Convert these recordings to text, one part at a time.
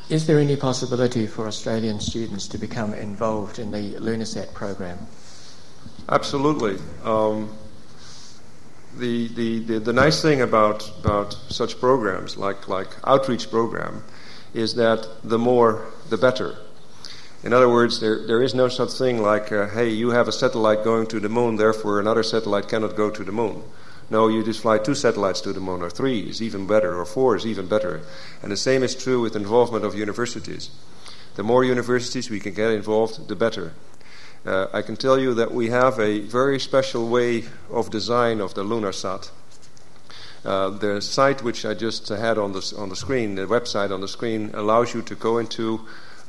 Is there any possibility for Australian students to become involved in the LunaSat program? Absolutely. The nice thing about such programs, like outreach program, is that the more, the better. In other words, there is no such thing like, hey, you have a satellite going to the moon, therefore another satellite cannot go to the moon. No, you just fly 2 satellites to the moon, or 3 is even better, or 4 is even better. And the same is true with involvement of universities. The more universities we can get involved, the better. I can tell you that we have a very special way of design of the LunarSat. The site which I just had on the screen, the website on the screen, allows you to go into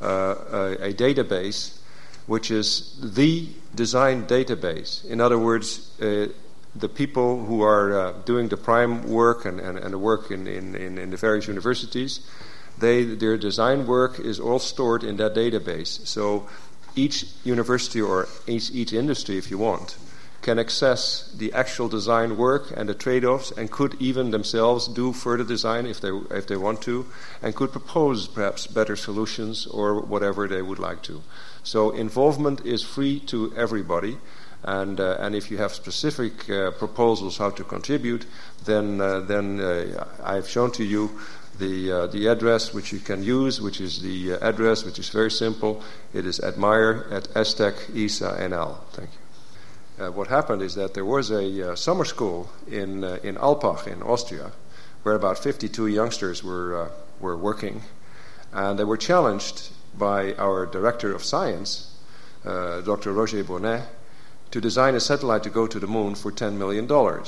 a database which is the design database. In other words, the people who are doing the prime work and the work in the various universities, their design work is all stored in that database. So each university or each industry, if you want, can access the actual design work and the trade-offs, and could even themselves do further design if they want to, and could propose perhaps better solutions or whatever they would like to. So involvement is free to everybody, and if you have specific proposals how to contribute, then I've shown to you the address which you can use, which is the address which is very simple. It is admire@estec.isa.nl. Thank you. What happened is that there was a summer school in Alpbach in Austria, where about 52 youngsters were working, and they were challenged by our director of science, Dr. Roger Bonnet, to design a satellite to go to the moon for $10 million.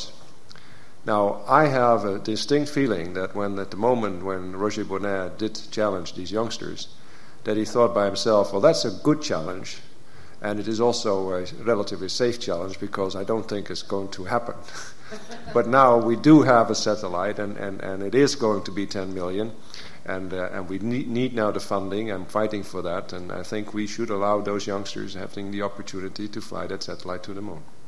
Now, I have a distinct feeling that at the moment when Roger Bonnet did challenge these youngsters, that he thought by himself, well, that's a good challenge, and it is also a relatively safe challenge because I don't think it's going to happen. But now we do have a satellite, and it is going to be 10 million, and we need now the funding. I'm fighting for that, and I think we should allow those youngsters having the opportunity to fly that satellite to the moon.